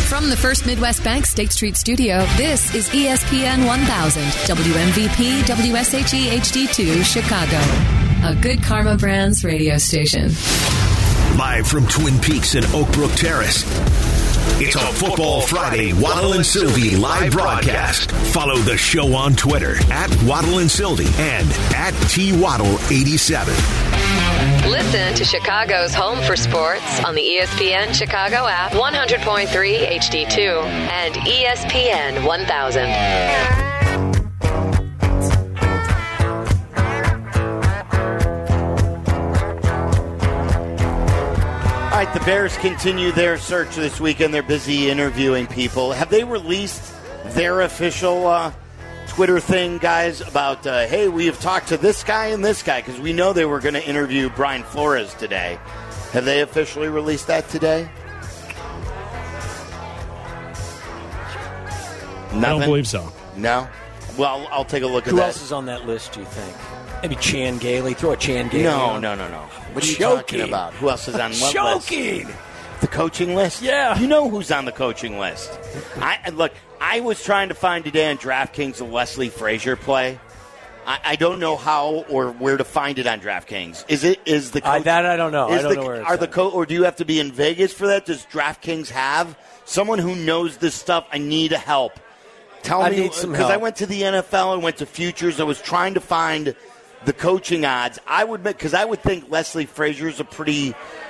From the First Midwest Bank State Street Studio, this is ESPN 1000, WMVP, WSHE HD2, Chicago. A Good Karma Brands radio station. Live from Twin Peaks and Oak Brook Terrace. It's a Football Friday Waddle and Sylvie live broadcast. Follow the show on Twitter @Waddle and Sylvie and @TWaddle87. Listen to Chicago's home for sports on the ESPN Chicago app, 100.3 HD2 and ESPN 1000. All right, the Bears continue their search this weekend. They're busy interviewing people. Have they released their official Twitter thing, guys, about, hey, we have talked to this guy and this guy, because we know they were going to interview Brian Flores today. Have they officially released that today? Nothing? I don't believe so. No? Well, I'll take a look at that. Who else is on that list, do you think? Maybe Chan Gailey. Throw a Chan Gailey. No. What are you talking about? Who else is on what list? The coaching list? Yeah. You know who's on the coaching list. I was trying to find today on DraftKings a Leslie Frazier play. I don't know how or where to find it on DraftKings. Is the coach? That I don't know. I don't know where it's at. Or do you have to be in Vegas for that? Does DraftKings have someone who knows this stuff? I need help. Tell me, because I went to the NFL, I went to futures. I was trying to find the coaching odds. I would think Leslie Frazier's a pretty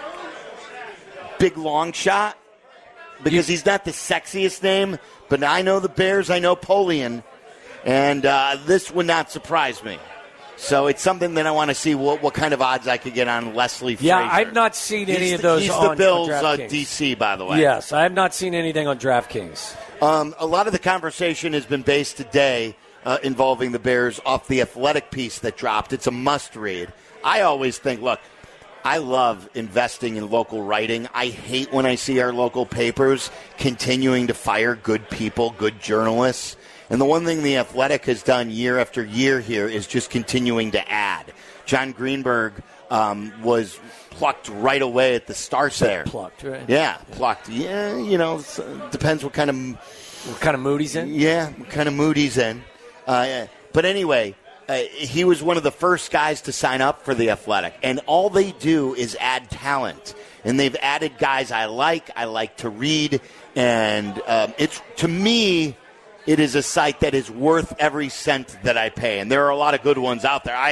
big long shot because he's not the sexiest name, but I know the Bears, I know Polian, and this would not surprise me. So it's something that I want to see what kind of odds I could get on Leslie Frazier. Yeah, I've not seen any of those on He's the Bills DraftKings. DC, by the way. Yes, I have not seen anything on DraftKings. A lot of the conversation has been based today involving the Bears off the Athletic piece that dropped. It's a must-read. I always think, look, I love investing in local writing. I hate when I see our local papers continuing to fire good people, good journalists. And the one thing the Athletic has done year after year here is just continuing to add. John Greenberg was plucked right away at the start there. Plucked, right? Yeah, plucked. Yeah, depends what kind of mood he's in. Yeah, what kind of mood he's in. But anyway, he was one of the first guys to sign up for the Athletic, and all they do is add talent. And they've added guys I like to read, and it's, to me, it is a site that is worth every cent that I pay. And there are a lot of good ones out there.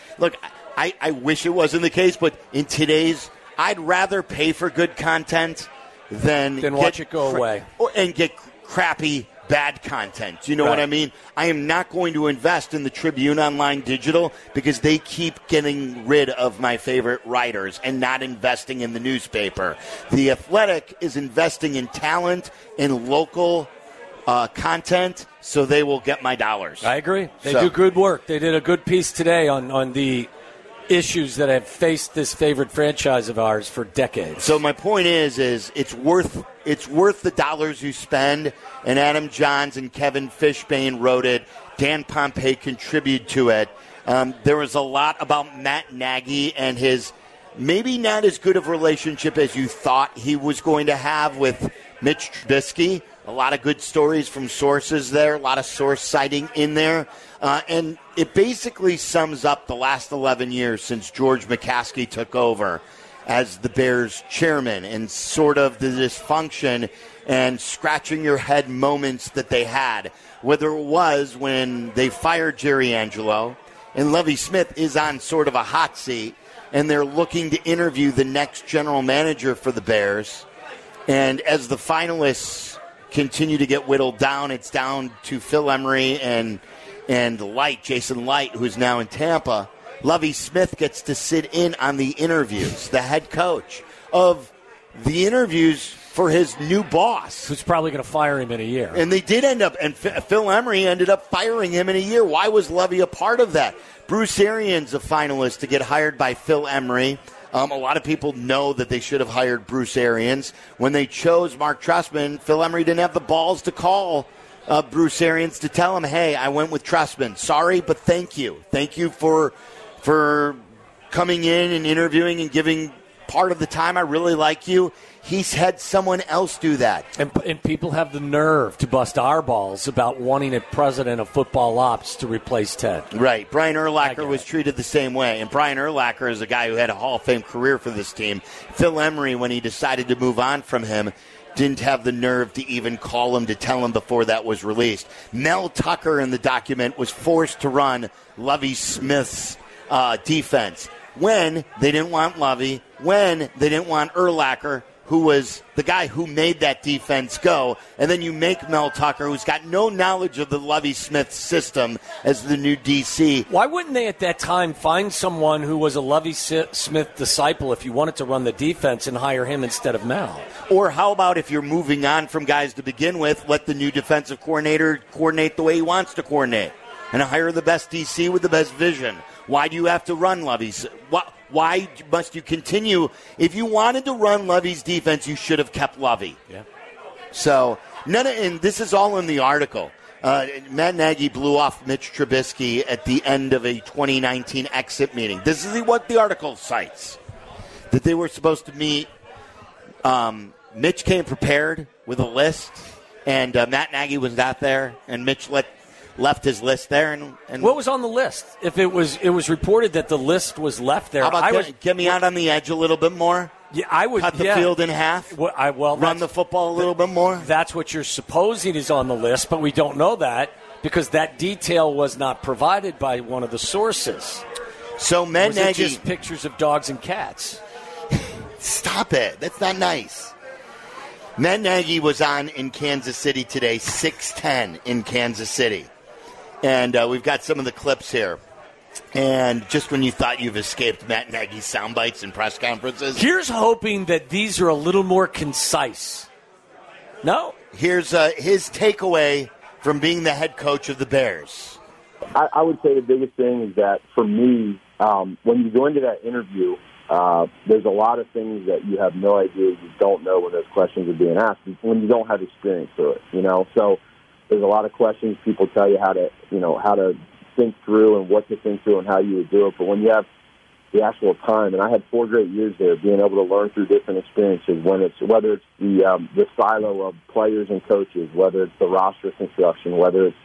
I wish it wasn't the case, but in today's, I'd rather pay for good content than watch it go away. And get crappy, bad content. You know what I mean? I am not going to invest in the Tribune Online Digital because they keep getting rid of my favorite writers and not investing in the newspaper. The Athletic is investing in talent and local content, so they will get my dollars. I agree. They do good work. They did a good piece today on the issues that have faced this favorite franchise of ours for decades. So my point is it's worth the dollars you spend. And Adam Johns and Kevin Fishbane wrote it. Dan Pompei contributed to it. There was a lot about Matt Nagy and his maybe not as good of relationship as you thought he was going to have with Mitch Trubisky. A lot of good stories from sources there, a lot of source citing in there. And it basically sums up the last 11 years since George McCaskey took over as the Bears chairman and sort of the dysfunction and scratching your head moments that they had, whether it was when they fired Jerry Angelo and Lovie Smith is on sort of a hot seat and they're looking to interview the next general manager for the Bears. And as the finalists continue to get whittled down, it's down to Phil Emery and Jason Light, who's now in Tampa. Lovie Smith gets to sit in on the interviews, the head coach of the interviews for his new boss. Who's probably going to fire him in a year. And they did end up, and Phil Emery ended up firing him in a year. Why was Lovie a part of that? Bruce Arians, a finalist to get hired by Phil Emery. A lot of people know that they should have hired Bruce Arians. When they chose Mark Trestman, Phil Emery didn't have the balls to call Bruce Arians to tell him, hey, I went with Trestman. Sorry, but thank you. Thank you for coming in and interviewing and giving part of the time I really like you, he's had someone else do that. And people have the nerve to bust our balls about wanting a president of football ops to replace Ted. Right. Brian Urlacher was treated the same way. And Brian Urlacher is a guy who had a Hall of Fame career for this team. Phil Emery, when he decided to move on from him, didn't have the nerve to even call him to tell him before that was released. Mel Tucker in the document was forced to run Lovie Smith's defense when they didn't want Lovie, when they didn't want Urlacher, who was the guy who made that defense go. And then you make Mel Tucker, who's got no knowledge of the Lovie Smith system, as the new DC. Why wouldn't they at that time find someone who was a Lovie Smith disciple if you wanted to run the defense and hire him instead of Mel? Or how about if you're moving on from guys to begin with, let the new defensive coordinator coordinate the way he wants to coordinate and hire the best DC with the best vision? Why do you have to run Lovie's? Why must you continue? If you wanted to run Lovie's defense, you should have kept Lovie. Yeah. So, and this is all in the article. Matt Nagy blew off Mitch Trubisky at the end of a 2019 exit meeting. This is what the article cites. That they were supposed to meet. Mitch came prepared with a list, and Matt Nagy was not there, and Mitch left his list there. And what was on the list? If it was reported that the list was left there. How about get me out on the edge a little bit more? Yeah, I would cut the field in half. Run the football a little bit more. That's what you're supposing is on the list, but we don't know that because that detail was not provided by one of the sources. So Matt Nagy, just pictures of dogs and cats. Stop it! That's not nice. Matt Nagy was on in Kansas City today, 6:10 in Kansas City. And we've got some of the clips here. And just when you thought you've escaped Matt Nagy's sound bites and press conferences. Here's hoping that these are a little more concise. No? Here's his takeaway from being the head coach of the Bears. I would say the biggest thing is that for me, when you go into that interview, there's a lot of things that you have no idea, you don't know when those questions are being asked, when you don't have experience through it, So there's a lot of questions. People tell you how to think through and what to think through and how you would do it. But when you have the actual time, and I had 4 great years there, being able to learn through different experiences, whether it's the silo of players and coaches, whether it's the roster construction, whether it's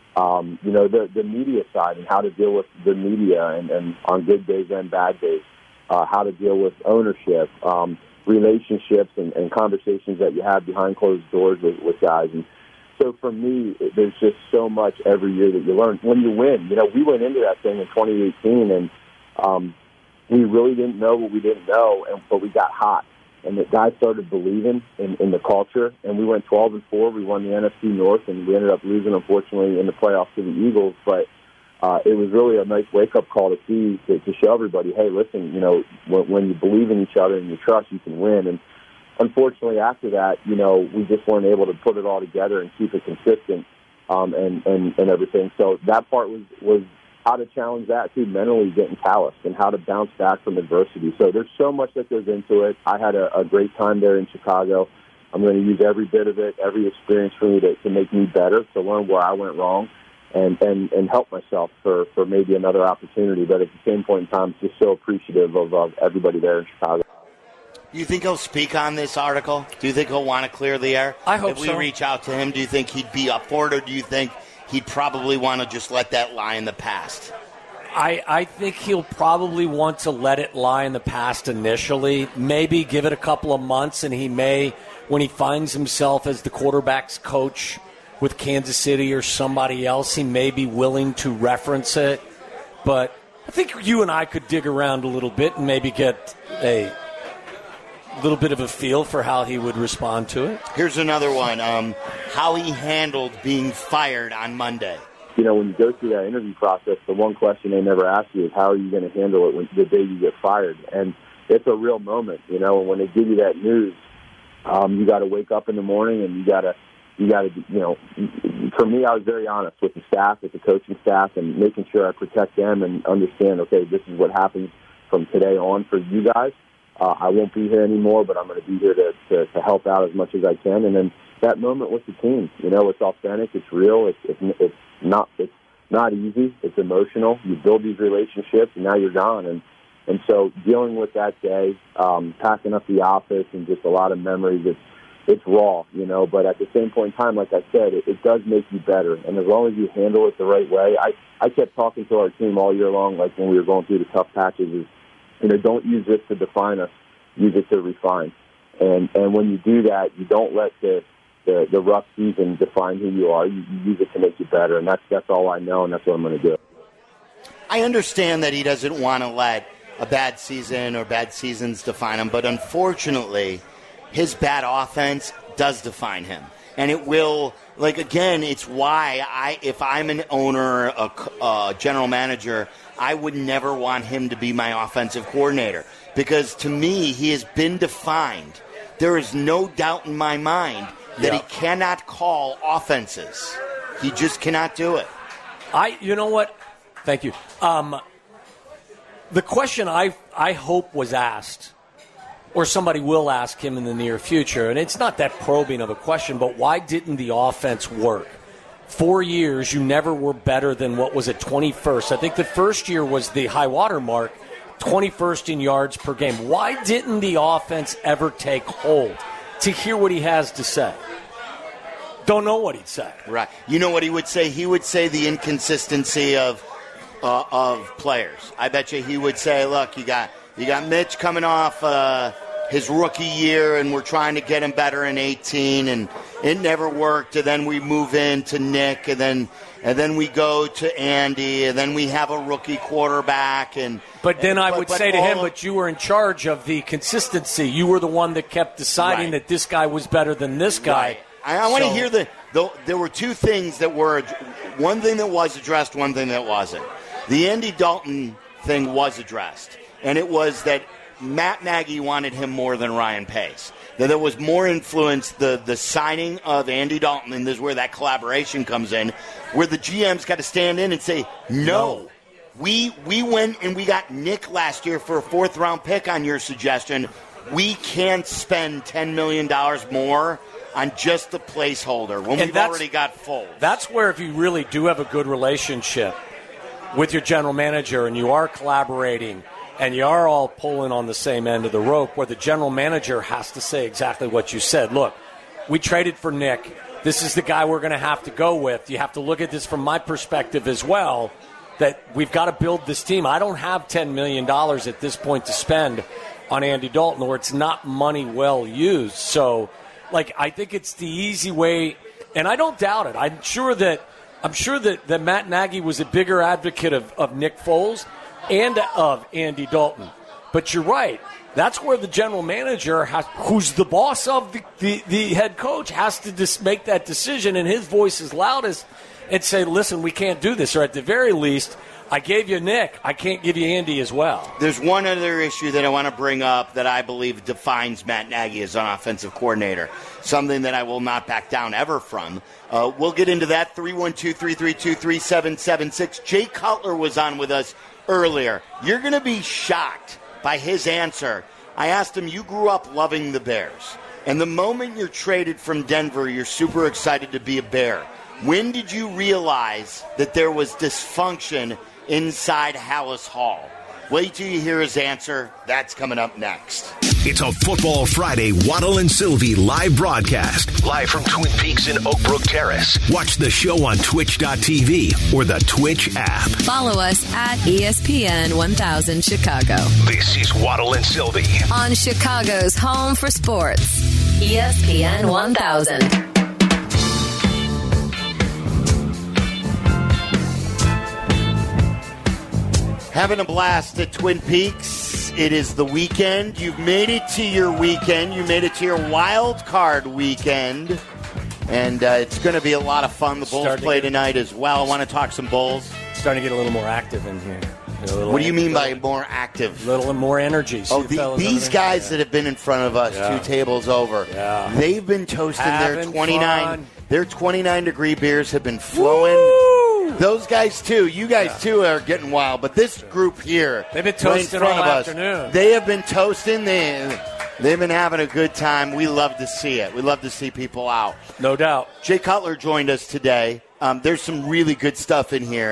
the media side and how to deal with the media and on good days and bad days, how to deal with ownership, relationships and conversations that you have behind closed doors with guys. And so for me, there's just so much every year that you learn. When you win, we went into that thing in 2018 and we really didn't know what we didn't know, but we got hot. And the guys started believing in the culture, and we went 12-4. We won the NFC North, and we ended up losing, unfortunately, in the playoffs to the Eagles. But it was really a nice wake-up call to see, to show everybody, hey, listen, when you believe in each other and you trust, you can win. And unfortunately, after that, we just weren't able to put it all together and keep it consistent and everything. So that part was how to challenge that, too, mentally getting calloused and how to bounce back from adversity. So there's so much that goes into it. I had a great time there in Chicago. I'm going to use every bit of it, every experience for me to make me better, to learn where I went wrong and help myself for maybe another opportunity. But at the same point in time, just so appreciative of everybody there in Chicago. Do you think he'll speak on this article? Do you think he'll want to clear the air? I hope so. If we reach out to him, do you think he'd be up for it, or do you think he'd probably want to just let that lie in the past? I think he'll probably want to let it lie in the past initially, maybe give it a couple of months, and he may, when he finds himself as the quarterback's coach with Kansas City or somebody else, he may be willing to reference it. But I think you and I could dig around a little bit and maybe get a little bit of a feel for how he would respond to it. Here's another one. How he handled being fired on Monday. When you go through that interview process, the one question they never ask you is how are you going to handle it the day you get fired? And it's a real moment, and when they give you that news, you got to wake up in the morning and you got to, for me, I was very honest with the staff, with the coaching staff, and making sure I protect them and understand, okay, this is what happens from today on for you guys. I won't be here anymore, but I'm going to be here to help out as much as I can. And then that moment with the team, it's authentic, it's real, it's not easy, it's emotional. You build these relationships, and now you're gone. And And so dealing with that day, packing up the office and just a lot of memories, it's raw, but at the same point in time, like I said, it does make you better. And as long as you handle it the right way, I kept talking to our team all year long, like when we were going through the tough patches, is, don't use this to define us, use it to refine. And when you do that, you don't let the rough season define who you are. You use it to make you better, and that's all I know, and that's what I'm going to do. I understand that he doesn't want to let a bad season or bad seasons define him, but unfortunately, his bad offense does define him. And it will, again, it's why if I'm an owner, a general manager, I would never want him to be my offensive coordinator. Because to me, he has been defined. There is no doubt in my mind that he cannot call offenses. He just cannot do it. You know what? Thank you. The question I hope was asked, or somebody will ask him in the near future, and it's not that probing of a question, but why didn't the offense work? 4 years, you never were better than, 21st? I think the first year was the high water mark, 21st in yards per game. Why didn't the offense ever take hold? To hear what he has to say. Don't know what he'd say. Right. You know what he would say? He would say the inconsistency of players. I bet you he would say, look, you got Mitch coming off his rookie year, and we're trying to get him better in 18, and it never worked. And then we move into Nick, and then we go to Andy, and then we have a rookie quarterback. But then I would say to him, but you were in charge of the consistency. You were the one that kept deciding that this guy was better than this guy. Right. I want to hear there were two things that were, one thing that was addressed, one thing that wasn't. The Andy Dalton thing was addressed, and it was that Matt Nagy wanted him more than Ryan Pace. That there was more influence, the signing of Andy Dalton, and this is where that collaboration comes in, where the GM's got to stand in and say, no. We went and we got Nick last year for a 4th-round pick on your suggestion. We can't spend $10 million more on just the placeholder when we've already got full. That's where if you really do have a good relationship with your general manager and you are collaborating and you are all pulling on the same end of the rope, where the general manager has to say exactly what you said. Look, we traded for Nick. This is the guy we're going to have to go with. You have to look at this from my perspective as well, that we've got to build this team. I don't have $10 million at this point to spend on Andy Dalton, or it's not money well used. So, I think it's the easy way, and I don't doubt it. I'm sure that Matt Nagy was a bigger advocate of Nick Foles and of Andy Dalton. But you're right. That's where the general manager, who's the boss of the head coach, has to make that decision, and his voice is loudest, and say, listen, we can't do this. Or at the very least, I gave you Nick. I can't give you Andy as well. There's one other issue that I want to bring up that I believe defines Matt Nagy as an offensive coordinator, something that I will not back down ever from. We'll get into that. 312-332-3776. Jay Cutler was on with us earlier. You're going to be shocked by his answer. I asked him, you grew up loving the Bears, and the moment you're traded from Denver, you're super excited to be a Bear. When did you realize that there was dysfunction inside Hallis Hall? Wait till you hear his answer. That's coming up next. It's a Football Friday Waddle and Sylvie live broadcast. Live from Twin Peaks in Oak Brook Terrace. Watch the show on twitch.tv or the Twitch app. Follow us at ESPN 1000 Chicago. This is Waddle and Sylvie on Chicago's home for sports, ESPN 1000. Having a blast at Twin Peaks. It is the weekend. You've made it to your weekend. You made it to your wild card weekend. And it's going to be a lot of fun. The Bulls play tonight as well. I want to talk some Bulls. Starting to get a little more active in here. What do you mean by more active? A little more energy. These guys that have been in front of us 2 tables over, they've been toasting their 29. Fun. Their 29-degree beers have been flowing. Woo! Those guys, too. You guys, too, are getting wild. But this group here, they've been toasting all afternoon. They have been toasting. They've been having a good time. We love to see it. We love to see people out. No doubt. Jay Cutler joined us today. There's some really good stuff in here.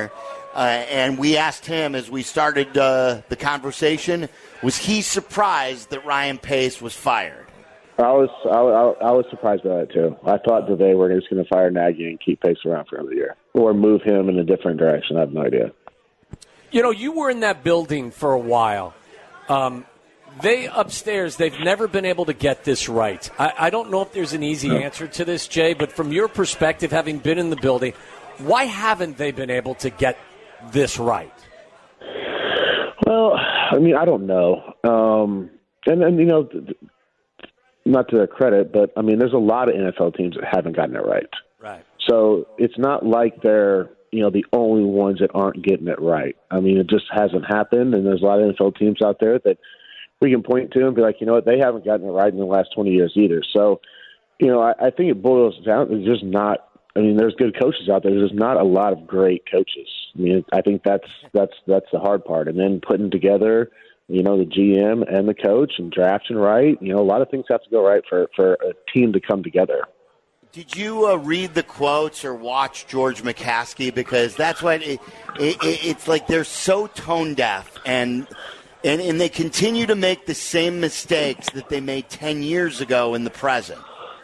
And we asked him as we started the conversation, was he surprised that Ryan Pace was fired? I was surprised by that, too. I thought that they were just going to fire Nagy and keep Pace around for another year or move him in a different direction. I have no idea. You know, you were in that building for a while. They upstairs, they've never been able to get this right. I don't know if there's an easy answer to this, Jay, but from your perspective, having been in the building, why haven't they been able to get this right? Well, I mean, I don't know. And you know, not to their credit, but, I mean, there's a lot of NFL teams that haven't gotten it right. Right. So it's not like they're, you know, the only ones that aren't getting it right. I mean, it just hasn't happened, and there's a lot of NFL teams out there that we can point to and be like, you know what, they haven't gotten it right in the last 20 years either. So, you know, I think it boils down to just not – I mean, there's good coaches out there. There's just not a lot of great coaches. I mean, I think that's the hard part. And then putting together, you know, the GM and the coach and drafting right, you know, a lot of things have to go right for a team to come together. Did you read the quotes or watch George McCaskey? Because that's what it's like. They're so tone deaf, and they continue to make the same mistakes that they made 10 years ago in the present.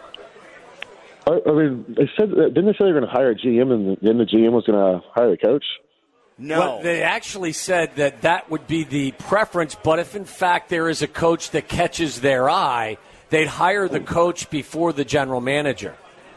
I mean, didn't they say they were going to hire a GM, and then the GM was going to hire the coach? No. Well, they actually said that would be the preference, but if in fact there is a coach that catches their eye, they'd hire the coach before the general manager.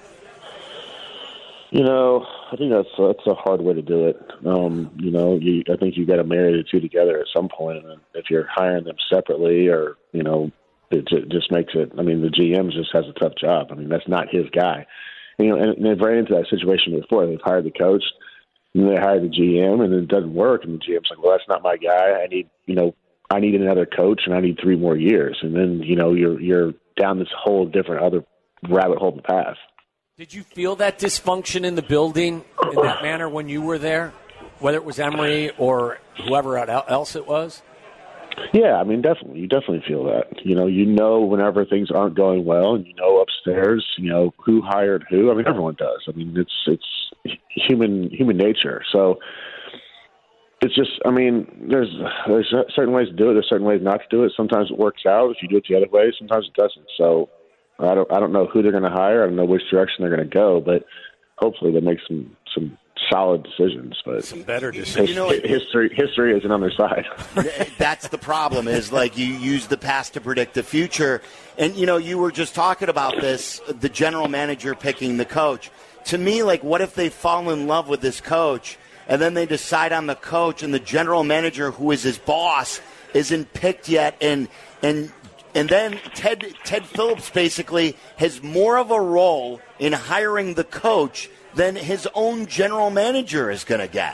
You know, I think that's a hard way to do it. You know, I think you got to marry the two together at some point. And if you're hiring them separately, or you know, it just makes it. I mean, the GM just has a tough job. I mean, that's not his guy. You know, and they've ran into that situation before. They've hired the coach, and they hired the GM, and it doesn't work. And the GM's like, "Well, that's not my guy. I need another coach, and I need 3 more years." And then you know, you're down this whole different other rabbit hole in the past. Did you feel that dysfunction in the building in that manner when you were there, whether it was Emery or whoever else it was? Yeah, I mean, definitely. You definitely feel that. You know whenever things aren't going well, and you know upstairs, you know, who hired who. I mean, everyone does. I mean, it's human nature. So it's just, I mean, there's certain ways to do it. There's certain ways not to do it. Sometimes it works out if you do it the other way. Sometimes it doesn't. So I don't know who they're going to hire. I don't know which direction they're going to go, but hopefully they make some solid decisions. But some better decisions. History isn't on their side. That's the problem. Is like you use the past to predict the future, and you know you were just talking about this. The general manager picking the coach. To me, like, what if they fall in love with this coach, and then they decide on the coach, and the general manager, who is his boss, isn't picked yet, and then Ted Phillips basically has more of a role in hiring the coach than his own general manager is going to get.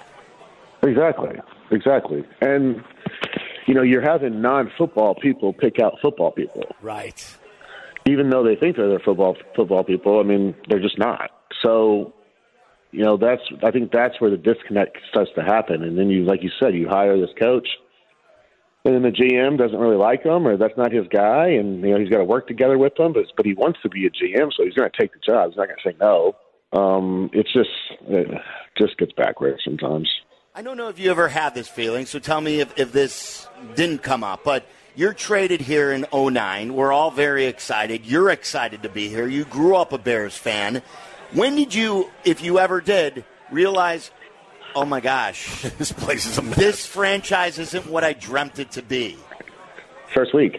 Exactly. And, you know, you're having non-football people pick out football people. Right. Even though they think they're football people, I mean, they're just not. So, you know, I think that's where the disconnect starts to happen. And then like you said, you hire this coach, and then the GM doesn't really like him, or that's not his guy, and you know he's got to work together with them. But he wants to be a GM, so he's going to take the job. He's not going to say no. It just gets backwards sometimes. I don't know if you ever had this feeling, so tell me if this didn't come up. But you're traded here in 2009. We're all very excited. You're excited to be here. You grew up a Bears fan. When did you, if you ever did, realize, oh, my gosh, this place is a mess. This franchise isn't what I dreamt it to be? First week.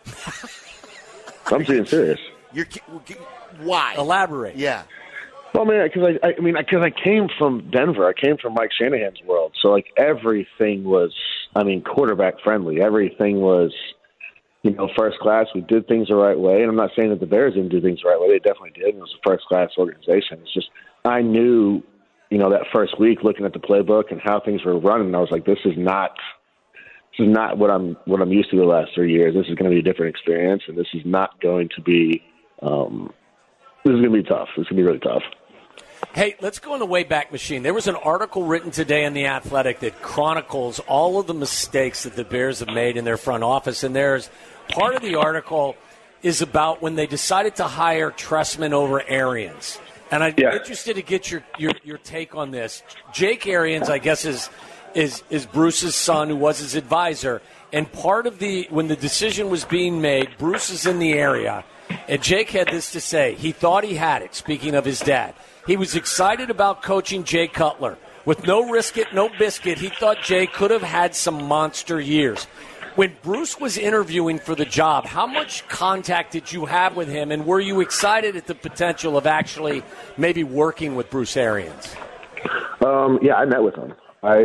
I'm being serious. Why? Elaborate. Yeah. Well, man, because I came from Denver. I came from Mike Shanahan's world. So, like, everything was, quarterback friendly. Everything was, first class. We did things the right way. And I'm not saying that the Bears didn't do things the right way. They definitely did. It was a first class organization. It's just, I knew, that first week looking at the playbook and how things were running, I was like, this is not what I'm used to the last 3 years. This is going to be a different experience, and this is not going to be this is going to be tough. This is going to be really tough. Hey, let's go in the Wayback Machine. There was an article written today in The Athletic that chronicles all of the mistakes that the Bears have made in their front office, and there's part of the article is about when they decided to hire Trestman over Arians. And I'm interested to get your take on this. Jake Arians, I guess, is Bruce's son, who was his advisor. And part of when the decision was being made, Bruce is in the area, and Jake had this to say. He thought he had it, speaking of his dad. He was excited about coaching Jay Cutler. With no risk it, no biscuit, he thought Jay could have had some monster years. When Bruce was interviewing for the job, how much contact did you have with him, and were you excited at the potential of actually maybe working with Bruce Arians? Yeah, I met with him.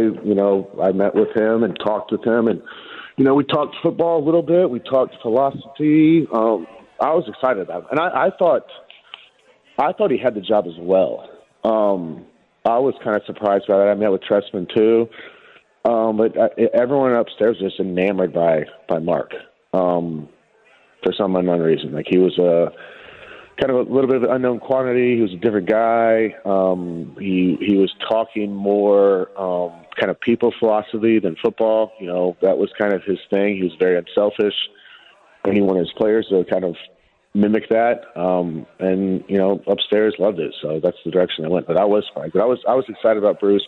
I met with him and talked with him, and we talked football a little bit. We talked philosophy. I was excited about it, and I thought he had the job as well. I was kind of surprised by that. I met with Trestman too. But everyone upstairs was just enamored by Mark for some unknown reason. Like, he was kind of a little bit of an unknown quantity. He was a different guy. He was talking more kind of people philosophy than football. That was kind of his thing. He was very unselfish, and he wanted his players to kind of mimic that. And upstairs loved it. So that's the direction I went. But I was surprised. But I was excited about Bruce.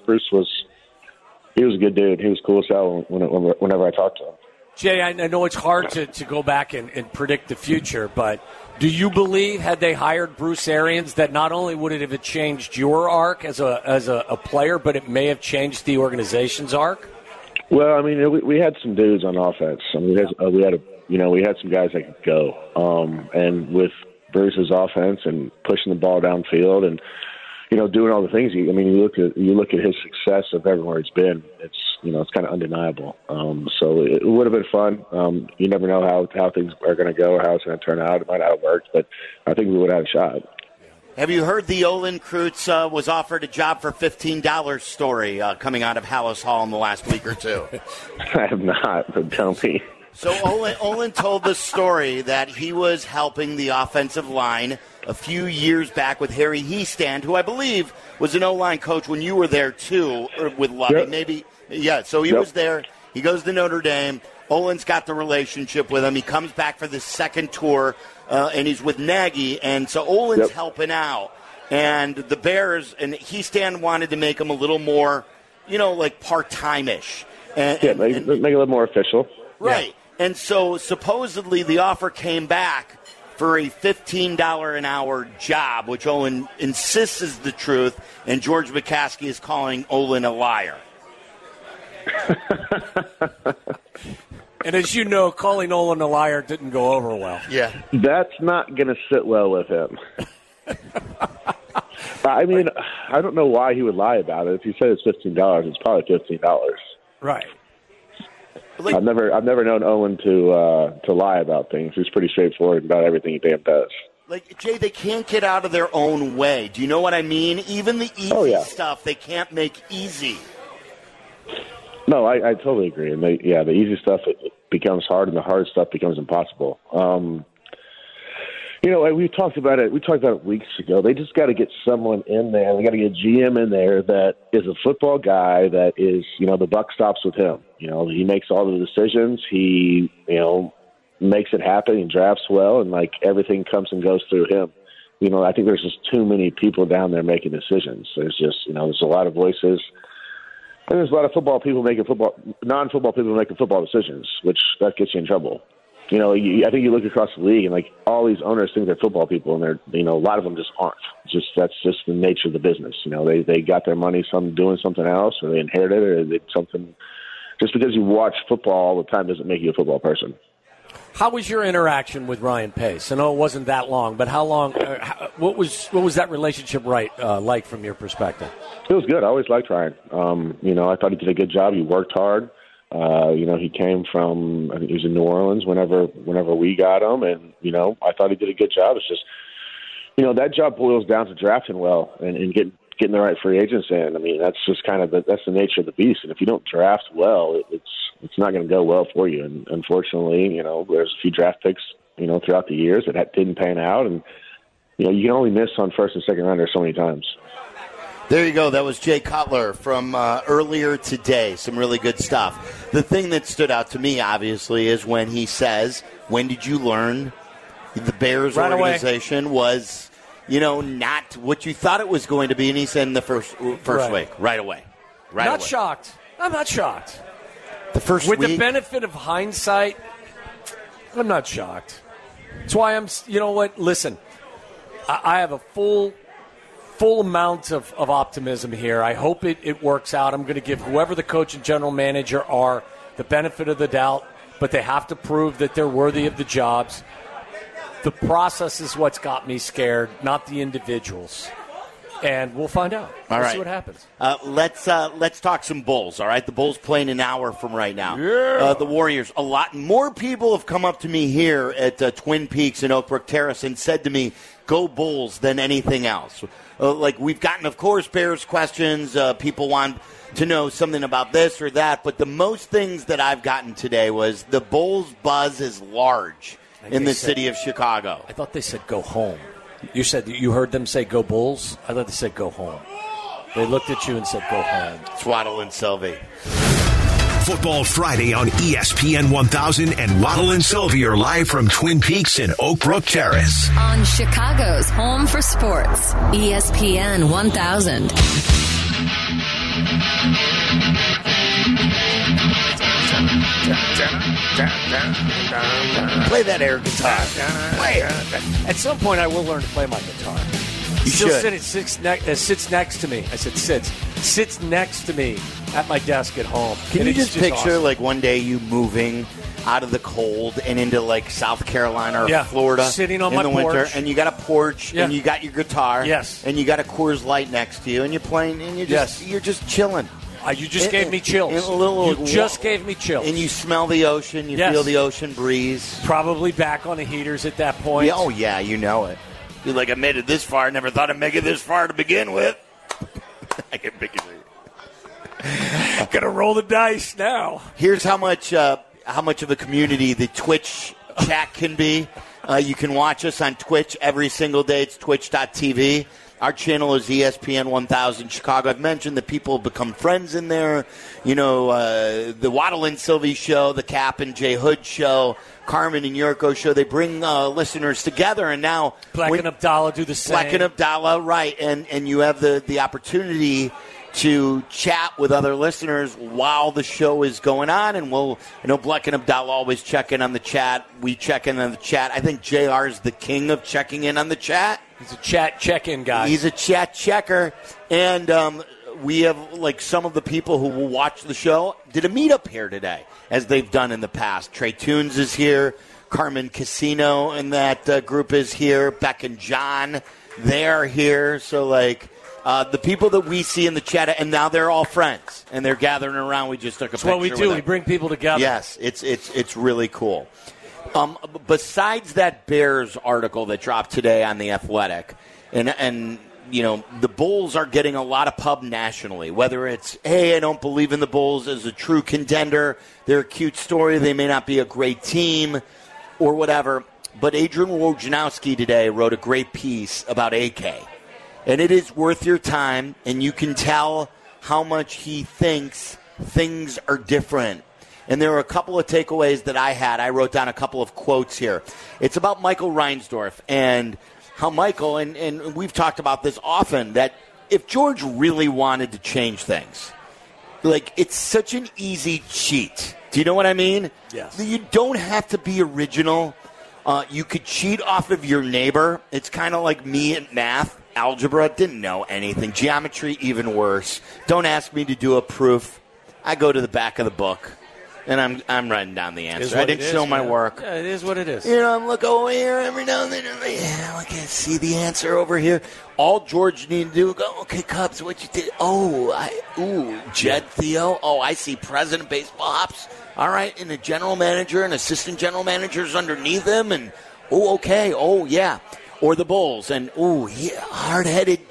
He was a good dude. He was cool as hell whenever I talked to him. Jay, I know it's hard to go back and predict the future, but do you believe, had they hired Bruce Arians, that not only would it have changed your arc as a player, but it may have changed the organization's arc? Well, I mean, we had some dudes on offense. I mean, we had some guys that could go. And with Bruce's offense and pushing the ball downfield and doing all the things. You look at his success of everywhere he's been. It's kind of undeniable. So it would have been fun. You never know how things are going to go or how it's going to turn out. It might not have worked, but I think we would have had a shot. Have you heard the Olin Kreutz was offered a job for $15 story coming out of Hallis Hall in the last week or two? I have not, but tell me. So Olin told the story that he was helping the offensive line a few years back with Harry Hiestand, who I believe was an O-line coach when you were there too, or with Lovie. Yep. Maybe, yeah. So he was there. He goes to Notre Dame. Olin's got the relationship with him. He comes back for the second tour, and he's with Nagy. And so Olin's helping out. And the Bears, and Hiestand wanted to make him a little more, like part-time-ish. Make it a little more official. Right. Yeah. And so supposedly the offer came back for a $15 an hour job, which Olin insists is the truth, and George McCaskey is calling Olin a liar. And as you know, calling Olin a liar didn't go over well. Yeah. That's not going to sit well with him. I mean, I don't know why he would lie about it. If he said it's $15, it's probably $15. Right. I've never known Owen to lie about things. He's pretty straightforward about everything he damn does. Like, Jay, they can't get out of their own way. Do you know what I mean? Even the easy stuff they can't make easy. No, I totally agree. And the easy stuff it becomes hard, and the hard stuff becomes impossible. We talked about it. We talked about it weeks ago. They just got to get someone in there. They got to get a GM in there that is a football guy. That is, the buck stops with him. He makes all the decisions. He, makes it happen. He drafts well, and everything comes and goes through him. I think there's just too many people down there making decisions. There's just, there's a lot of voices. And there's a lot of non-football people making football decisions, which that gets you in trouble. I think you look across the league and all these owners think they're football people, and they're, a lot of them just aren't. That's just the nature of the business. They got their money doing something else, or they inherited it, or they did something. Just because you watch football all the time doesn't make you a football person. How was your interaction with Ryan Pace? I know it wasn't that long, but how long? What was that relationship like from your perspective? It was good. I always liked Ryan. I thought he did a good job. He worked hard. He came from, I think he was in New Orleans whenever we got him, and, I thought he did a good job. It's just, that job boils down to drafting well and getting the right free agents in. I mean, that's just kind of that's the nature of the beast. And if you don't draft well, it's not going to go well for you. And unfortunately, there's a few draft picks, throughout the years that didn't pan out. And, you can only miss on first and second rounders so many times. There you go. That was Jay Cutler from earlier today. Some really good stuff. The thing that stood out to me, obviously, is when he says, when did you learn the Bears organization was, not what you thought it was going to be, and he said in the first week, right away. Shocked. I'm not shocked. The first With week, the benefit of hindsight, I'm not shocked. That's why you know what? Listen, I have a full amount of optimism here. I hope it works out. I'm going to give whoever the coach and general manager are the benefit of the doubt, but they have to prove that they're worthy of the jobs. The process is what's got me scared, not the individuals. And we'll find out. We'll see what happens. Let's talk some Bulls, all right? The Bulls playing an hour from right now. Yeah. The Warriors. A lot more people have come up to me here at Twin Peaks in Oak Brook Terrace and said to me, go Bulls than anything else. We've gotten, of course, Bears questions. People want to know something about this or that. But the most things that I've gotten today was the Bulls buzz is large in the city of Chicago. I thought they said go home. You said you heard them say go Bulls? I thought they said go home. They looked at you and said go home. Waddle and Sylvie. Football Friday on ESPN 1000 and Waddle and Sylvie are live from Twin Peaks in Oak Brook Terrace. On Chicago's home for sports, ESPN 1000. Play that air guitar. Play it. At some point, I will learn to play my guitar. You Still should. sits next to me. I said sits next to me at my desk at home. Can And you it's just picture awesome. one day you moving out of the cold and into South Carolina or Florida, sitting on in my the winter, porch. and you got a porch and you got your guitar, Yes. and you got a Coors Light next to you, and you're playing, and you're just chilling. You just gave me chills. You just gave me chills. And you smell the ocean, you feel the ocean breeze. Probably back on the heaters at that point. Yeah, oh yeah, you know it. You're like, I made it this far. Never thought I'd make it this far to begin with. I can pick it. Gotta roll the dice now. Here's how much of a community the Twitch chat can be. You can watch us on Twitch every single day. It's twitch.tv. Our channel is ESPN 1000 Chicago. I've mentioned that people have become friends in there. The Waddle and Sylvie show, the Cap and Jay Hood show, Carmen and Yurko show. They bring listeners together, and now Black and Abdallah do the same. Black and Abdallah, right? And you have the opportunity to chat with other listeners while the show is going on, and Black and Abdallah always check in on the chat. We check in on the chat. I think JR is the king of checking in on the chat. He's a chat check-in guy. He's a chat checker, and we have some of the people who will watch the show did a meetup here today, as they've done in the past. Trey Tunes is here, Carmen Casino and that group is here, Beck and John, they're here. So the people that we see in the chat, and now they're all friends and they're gathering around. We just took a picture. That's what we do. With We bring people together. Yes, it's really cool. Besides that Bears article that dropped today on The Athletic, and the Bulls are getting a lot of pub nationally, whether it's, hey, I don't believe in the Bulls as a true contender, they're a cute story, they may not be a great team, or whatever. But Adrian Wojnarowski today wrote a great piece about AK. And it is worth your time, and you can tell how much he thinks things are different. And there are a couple of takeaways that I had. I wrote down a couple of quotes here. It's about Michael Reinsdorf and how Michael, and we've talked about this often, that if George really wanted to change things, it's such an easy cheat. Do you know what I mean? Yes. You don't have to be original. You could cheat off of your neighbor. It's kind of like me at math, algebra, didn't know anything. Geometry, even worse. Don't ask me to do a proof. I go to the back of the book. And I'm writing down the answer. I didn't show my work. Yeah, it is what it is. I'm looking over here every now and then. I can't see the answer over here. All George needed to do, go, okay, Cubs, what you did? Jed Theo. Oh, I see President Baseball Ops. All right, and a general manager and assistant general managers underneath him. And, okay. Oh, yeah. Or the Bulls. And, hard-headed,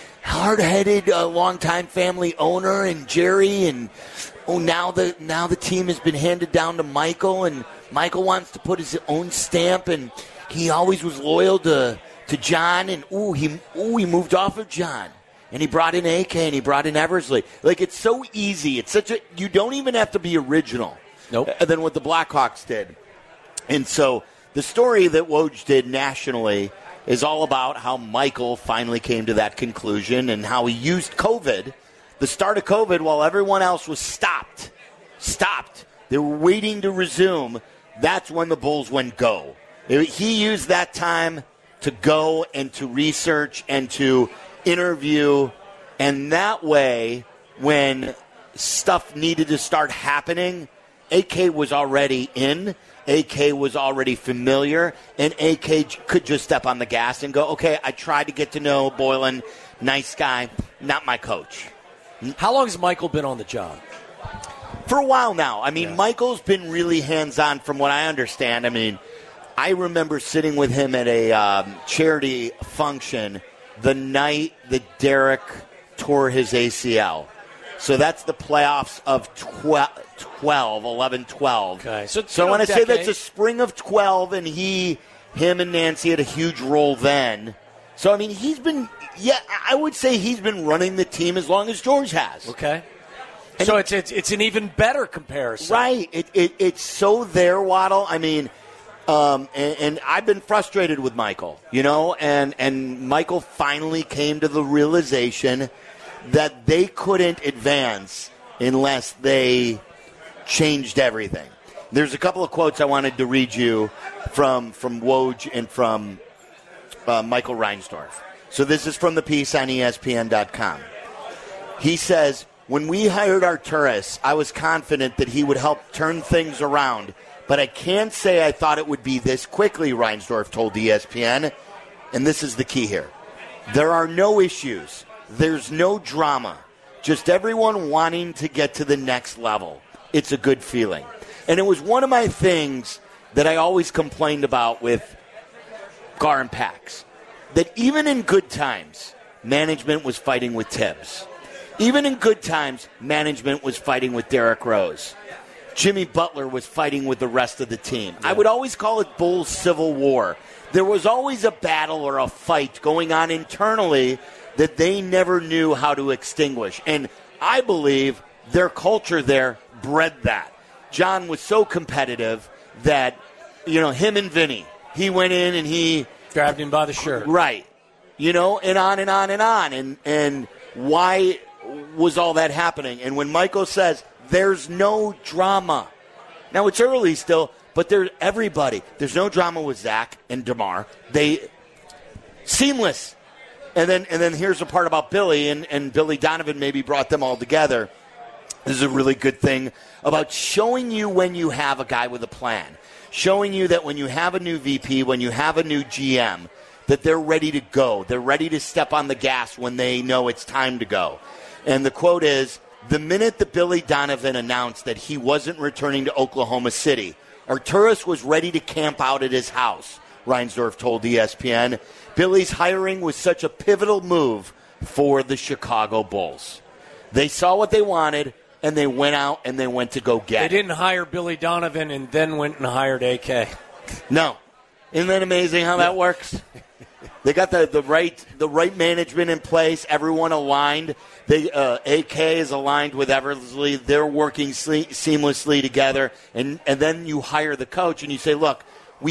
longtime family owner and Jerry and... now the team has been handed down to Michael, and Michael wants to put his own stamp, and he always was loyal to John, and he moved off of John, and he brought in AK, and he brought in Eversley. It's so easy. It's you don't even have to be original. Nope. Than what the Blackhawks did. And so the story that Woj did nationally is all about how Michael finally came to that conclusion and how he used COVID, the start of COVID, while everyone else was stopped. They were waiting to resume. That's when the Bulls went go. He used that time to go and to research and to interview. And that way, when stuff needed to start happening, AK was already in. AK was already familiar, and AK could just step on the gas and go, okay, I tried to get to know Boylen, nice guy, not my coach. How long has Michael been on the job? For a while now. I mean, Michael's been really hands-on from what I understand. I mean, I remember sitting with him at a charity function the night that Derek tore his ACL. So that's the playoffs of 11-12. Okay. So when I say that's the spring of 12, and him and Nancy had a huge role then. So, I mean, I would say he's been running the team as long as George has. Okay. And so it's an even better comparison. Right. It's so there, Waddle. I mean, and I've been frustrated with Michael, and Michael finally came to the realization that they couldn't advance unless they changed everything. There's a couple of quotes I wanted to read you from Woj and from Michael Reinsdorf. So this is from the piece on ESPN.com. He says, when we hired Arturas, I was confident that he would help turn things around, but I can't say I thought it would be this quickly, Reinsdorf told ESPN. And this is the key here. There are no issues. There's no drama. Just everyone wanting to get to the next level. It's a good feeling. And it was one of my things that I always complained about with Gar and Pax. That even in good times, management was fighting with Tibbs. Even in good times, management was fighting with Derrick Rose. Jimmy Butler was fighting with the rest of the team. Yeah. I would always call it Bulls Civil War. There was always a battle or a fight going on internally that they never knew how to extinguish. And I believe their culture there bred that. John was so competitive that, him and Vinny, he went in and he grabbed him by the shirt. Right. And on and on and on. And why was all that happening? And when Michael says, there's no drama. Now, it's early still, but there's no drama with Zach and DeMar. They seamless. And then here's the part about Billy, and Billy Donovan maybe brought them all together. This is a really good thing about showing you when you have a guy with a plan. Showing you that when you have a new VP, when you have a new GM, that they're ready to go. They're ready to step on the gas when they know it's time to go. And the quote is, the minute that Billy Donovan announced that he wasn't returning to Oklahoma City, Arturas was ready to camp out at his house, Reinsdorf told ESPN. Billy's hiring was such a pivotal move for the Chicago Bulls. They saw what they wanted, and they went out and they went to go get it. They didn't hire Billy Donovan and then went and hired AK. No. Isn't that amazing how that works? They got the right management in place, everyone aligned. AK is aligned with Eversley. They're working seamlessly together. And then you hire the coach and you say, look,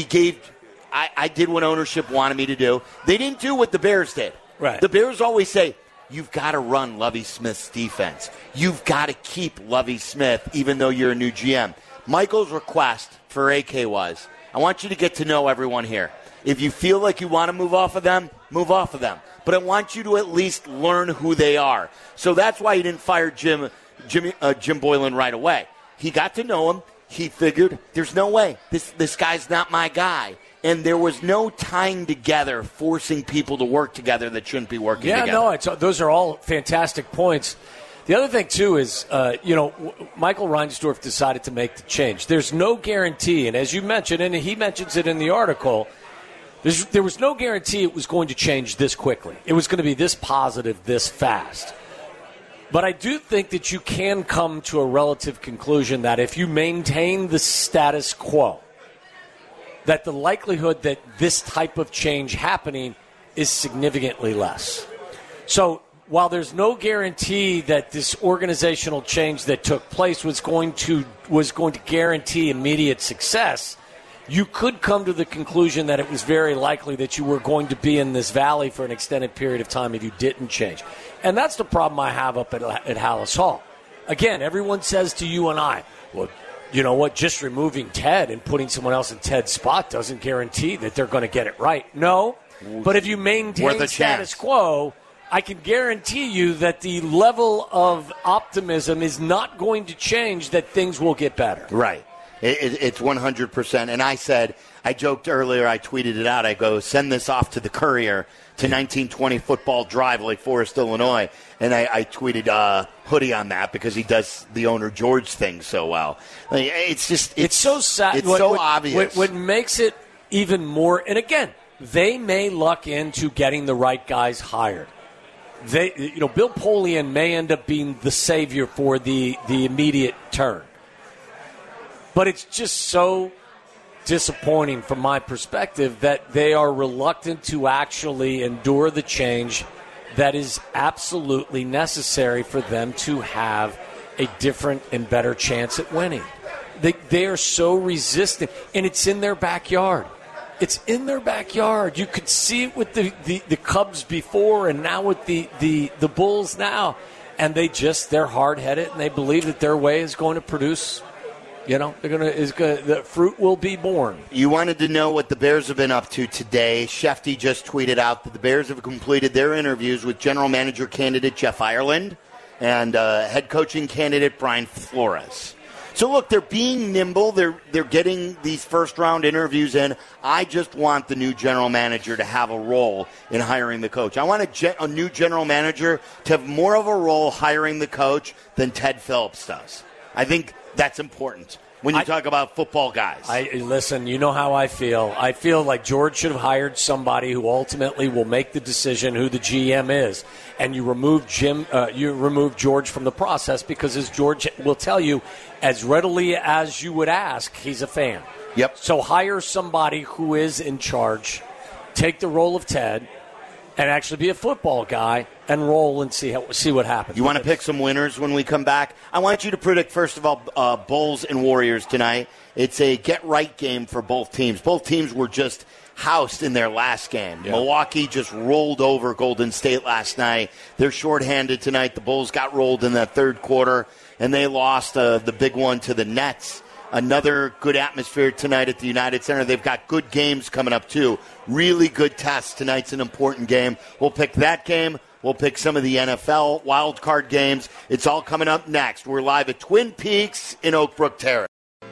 I did what ownership wanted me to do. They didn't do what the Bears did. Right. The Bears always say, you've got to run Lovie Smith's defense. You've got to keep Lovie Smith even though you're a new GM. Michael's request for AK was, I want you to get to know everyone here. If you feel like you want to move off of them, move off of them. But I want you to at least learn who they are. So that's why he didn't fire Jim Boylen right away. He got to know him. He figured, there's no way. This guy's not my guy. And there was no tying together, forcing people to work together that shouldn't be working together. Yeah, no, those are all fantastic points. The other thing, too, is, Michael Reinsdorf decided to make the change. There's no guarantee, and as you mentioned, and he mentions it in the article, there was no guarantee it was going to change this quickly. It was going to be this positive, this fast. But I do think that you can come to a relative conclusion that if you maintain the status quo, that the likelihood that this type of change happening is significantly less. So while there's no guarantee that this organizational change that took place was going to guarantee immediate success, you could come to the conclusion that it was very likely that you were going to be in this valley for an extended period of time if you didn't change. And that's the problem I have up at Halas Hall. Again, everyone says to you and I, well, you know what, just removing Ted and putting someone else in Ted's spot doesn't guarantee that they're going to get it right. No, but if you maintain status quo, I can guarantee you that the level of optimism is not going to change, that things will get better. Right. It's 100%. And I joked earlier, I tweeted it out. I go, send this off to the Courier to 1920 Football Drive, Lake Forest, Illinois. And I tweeted Hoodie on that because he does the owner George thing so well. It's so sad. It's so obvious. What makes it even more, and again, they may luck into getting the right guys hired. Bill Polian may end up being the savior for the immediate turn. But it's just so disappointing from my perspective that they are reluctant to actually endure the change that is absolutely necessary for them to have a different and better chance at winning. They are so resistant, and it's in their backyard. It's in their backyard. You could see it with the Cubs before, and now with the Bulls now. And they're hard-headed, and they believe that their way is going to produce. The fruit will be born. You wanted to know what the Bears have been up to today. Shefty just tweeted out that the Bears have completed their interviews with general manager candidate Jeff Ireland and head coaching candidate Brian Flores. So, look, they're being nimble. They're getting these first-round interviews in. I just want the new general manager to have a role in hiring the coach. I want a new general manager to have more of a role hiring the coach than Ted Phillips does. I think that's important when you talk about football guys. Listen, you know how I feel. I feel like George should have hired somebody who ultimately will make the decision who the GM is. And you remove George from the process because, as George will tell you, as readily as you would ask, he's a fan. Yep. So hire somebody who is in charge, take the role of Ted, and actually be a football guy and roll and see what happens. You want to pick some winners when we come back? I want you to predict, first of all, Bulls and Warriors tonight. It's a get-right game for both teams. Both teams were just housed in their last game. Yeah. Milwaukee just rolled over Golden State last night. They're shorthanded tonight. The Bulls got rolled in that third quarter, and they lost the big one to the Nets. Another good atmosphere tonight at the United Center. They've got good games coming up, too. Really good tests. Tonight's an important game. We'll pick that game. We'll pick some of the NFL wild card games. It's all coming up next. We're live at Twin Peaks in Oak Brook Terrace.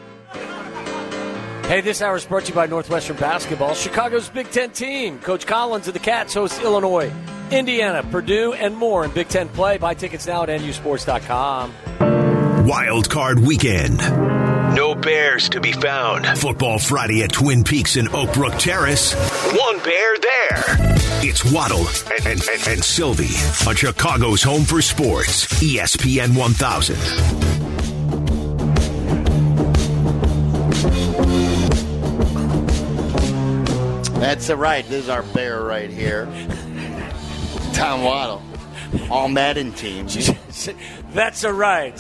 Hey, this hour is brought to you by Northwestern Basketball, Chicago's Big Ten team. Coach Collins of the Cats hosts Illinois, Indiana, Purdue, and more in Big Ten play. Buy tickets now at nusports.com. Wild Card Weekend. No Bears to be found. Football Friday at Twin Peaks in Oak Brook Terrace. One Bear there. It's Waddle and Sylvie on Chicago's home for sports, ESPN 1000. That's right. This is our Bear right here. Tom Waddle. All Madden team. That's all right.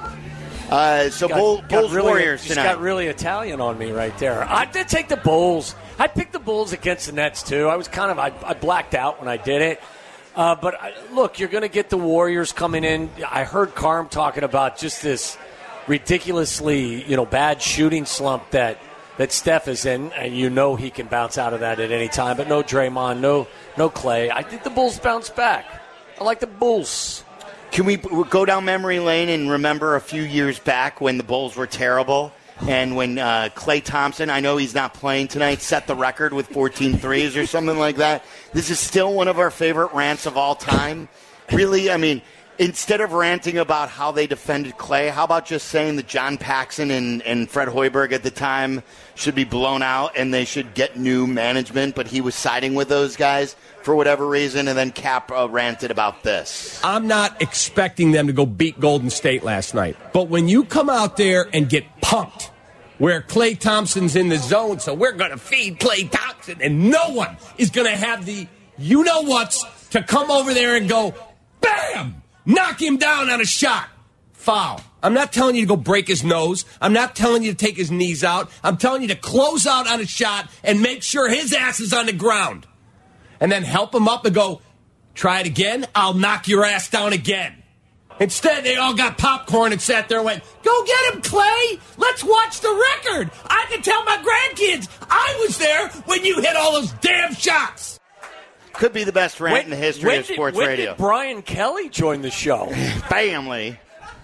Bulls Warriors tonight. She's got really Italian on me right there. I did take the Bulls. I picked the Bulls against the Nets, too. I blacked out when I did it. Look, you're going to get the Warriors coming in. I heard Carm talking about just this ridiculously, bad shooting slump that Steph is in, and he can bounce out of that at any time. But no Draymond, no Clay. I think the Bulls bounce back. I like the Bulls. Can we go down memory lane and remember a few years back when the Bulls were terrible and when Klay Thompson, I know he's not playing tonight, set the record with 14 threes or something like that? This is still one of our favorite rants of all time. Really, I mean, instead of ranting about how they defended Klay, how about just saying that John Paxson and Fred Hoiberg at the time should be blown out and they should get new management, but he was siding with those guys for whatever reason, and then Cap ranted about this. I'm not expecting them to go beat Golden State last night, but when you come out there and get pumped, where Klay Thompson's in the zone, so we're going to feed Klay Thompson, and no one is going to have the you-know-whats to come over there and go, bam, knock him down on a shot, foul. I'm not telling you to go break his nose. I'm not telling you to take his knees out. I'm telling you to close out on a shot and make sure his ass is on the ground. And then help him up and go, try it again, I'll knock your ass down again. Instead, they all got popcorn and sat there and went, go get him, Clay. Let's watch the record. I can tell my grandkids I was there when you hit all those damn shots. Could be the best rant in the history of sports radio. When did Brian Kelly join the show? Family.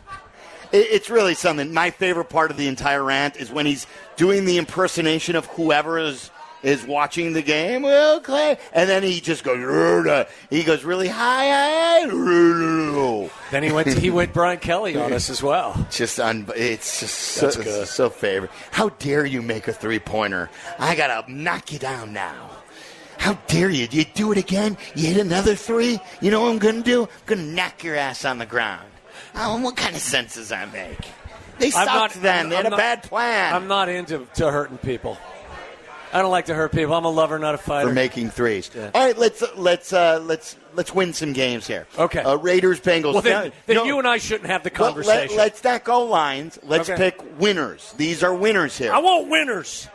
It's really something. My favorite part of the entire rant is when he's doing the impersonation of whoever is watching the game. Well, Clay. And then he just goes, he goes really high. Then he went Brian Kelly on us as well. It's just so favorite. How dare you make a three-pointer? I got to knock you down now. How dare you? You do it again? You hit another three? You know what I'm going to do? I'm going to knock your ass on the ground. Oh, what kind of sense does that make? They sucked then. They had a bad plan. I'm not into hurting people. I don't like to hurt people. I'm a lover, not a fighter. For making threes. Yeah. All right, let's win some games here. Okay. Raiders, Bengals. Well, then you and I shouldn't have the conversation. Let's not go lines. Let's pick winners. These are winners here. I want winners.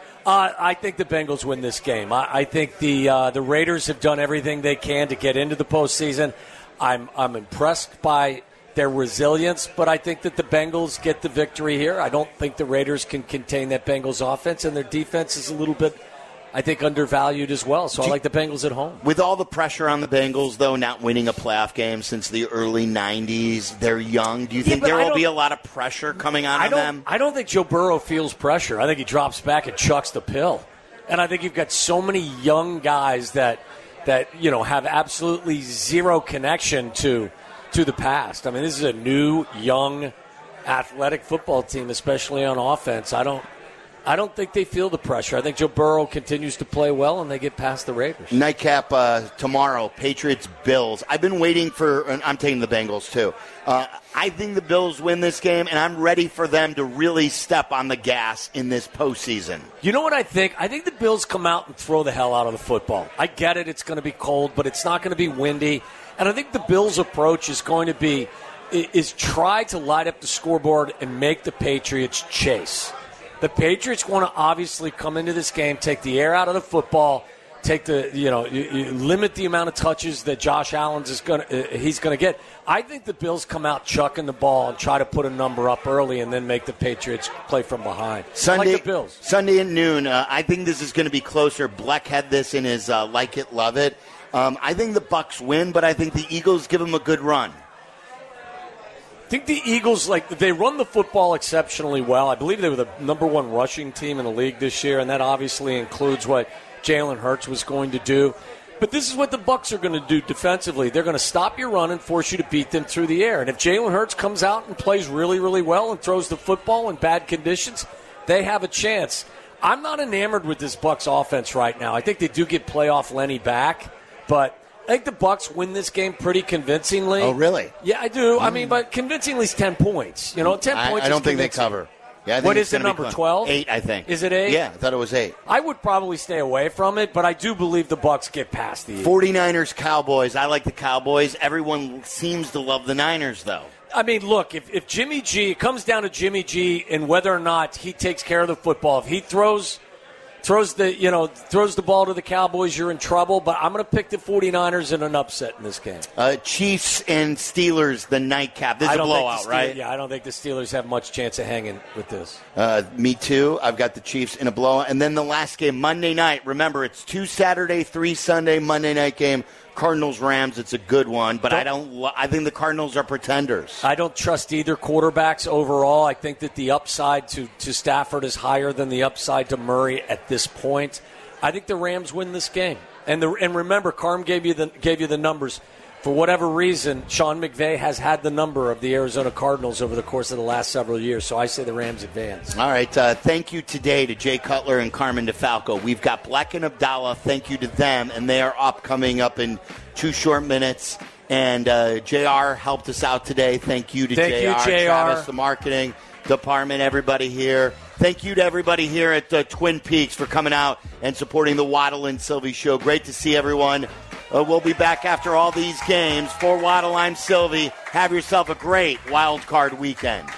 I think the Bengals win this game. I think the Raiders have done everything they can to get into the postseason. I'm impressed by their resilience, but I think that the Bengals get the victory here. I don't think the Raiders can contain that Bengals offense, and their defense is a little bit, I think, undervalued as well. So I like the Bengals at home. With all the pressure on the Bengals, though, not winning a playoff game since the early 90s, they're young. Do you think there will be a lot of pressure coming on them? I don't think Joe Burrow feels pressure. I think he drops back and chucks the pill. And I think you've got so many young guys that have absolutely zero connection to the past. I mean, this is a new, young, athletic football team, especially on offense. I don't think they feel the pressure. I think Joe Burrow continues to play well, and they get past the Raiders. Nightcap tomorrow, Patriots-Bills. I've been waiting and I'm taking the Bengals, too. I think the Bills win this game, and I'm ready for them to really step on the gas in this postseason. You know what I think? I think the Bills come out and throw the hell out of the football. I get it. It's going to be cold, but it's not going to be windy. And I think the Bills' approach is going to be try to light up the scoreboard and make the Patriots chase. The Patriots want to obviously come into this game, take the air out of the football, limit the amount of touches that Josh Allen's he's going to get. I think the Bills come out chucking the ball and try to put a number up early and then make the Patriots play from behind. Sunday, like the Bills. Sunday at noon. I think this is going to be closer. Bleck had this in his Like It, Love It. I think the Bucs win, but I think the Eagles give them a good run. I think the Eagles, they run the football exceptionally well. I believe they were the number one rushing team in the league this year, and that obviously includes what Jalen Hurts was going to do. But this is what the Bucs are going to do defensively. They're going to stop your run and force you to beat them through the air. And if Jalen Hurts comes out and plays really, really well and throws the football in bad conditions, they have a chance. I'm not enamored with this Bucs offense right now. I think they do get playoff Lenny back, but I think the Bucs win this game pretty convincingly. Oh, really? Yeah, I do. I mean, but convincingly is 10 points. 10 points I don't think they cover. Yeah, what is the number, 12? 8, I think. Is it 8? Yeah, I thought it was 8. I would probably stay away from it, but I do believe the Bucs get past the 49ers, Cowboys. I like the Cowboys. Everyone seems to love the Niners, though. I mean, look, if Jimmy G, it comes down to Jimmy G and whether or not he takes care of the football. If he throws the ball to the Cowboys, you're in trouble. But I'm going to pick the 49ers in an upset in this game. Chiefs and Steelers, the nightcap. This is a blowout, right? Yeah, I don't think the Steelers have much chance of hanging with this. Me too. I've got the Chiefs in a blowout. And then the last game, Monday night. Remember, it's 2 Saturday, 3 Sunday, Monday night game. Cardinals-Rams, it's a good one, but I think the Cardinals are pretenders. I don't trust either quarterbacks overall. I think that the upside to Stafford is higher than the upside to Murray at this point. I think the Rams win this game. And remember, Carm gave you the numbers. For whatever reason, Sean McVay has had the number of the Arizona Cardinals over the course of the last several years, so I say the Rams advance. All right, thank you today to Jay Cutler and Carmen DeFalco. We've got Bleck and Abdallah. Thank you to them, and they are coming up in 2 short minutes. And JR helped us out today. Thank you to JR. Travis, the marketing department, everybody here. Thank you to everybody here at Twin Peaks for coming out and supporting the Waddle and Sylvie show. Great to see everyone. We'll be back after all these games. For Waddle, I'm Sylvie. Have yourself a great wild card weekend.